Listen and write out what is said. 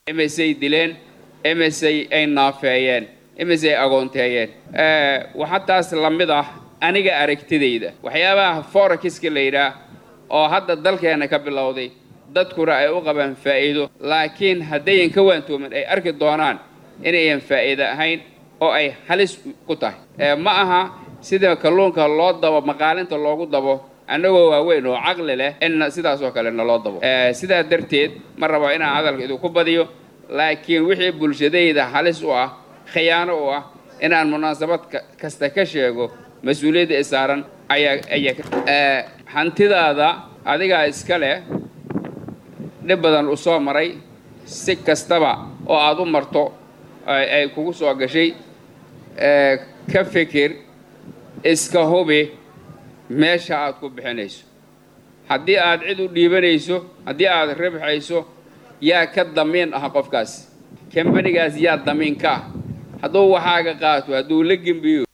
imisay dileen imisay ay naafeeyeen imisay agoonteeyeen waxa taas la mid ah aniga aragtidayda waxyaabaha forexiska la yiraahdo oo hadda dalkeena ka bilowday dadkuna ay u qabaan faa'iido laakiin haddayan ka waantoomin ay arki doonaan inayan faa'iido ahayn oo ay halis ku tahay ma aha sida kalluunka loo dabo maqaalinta loogu dabo annagoo waaweyn oo caqli leh in sidaas oo kale loo dabo sidaa darteed ma rabo inaan hadalka idinku badiyo laakiin wixii bulshadayda halis u ah khiyaano u ah inaan munaasabad kasta ka sheego mas'uuliyadda isaaran ayaa hantidaada adiga iska leh dhib badan u soo maray si kastaba oo aad u marto ay kugu soo gashay ka fikir iska hubi meesha aad ku bixinayso haddii aad cid u dhiibanayso haddii aad ribxayso yaa ka damiin ah qofkaas kambanigaas yaa damiin ka ah hadduu waxaaga qaato hadduu la gembiyo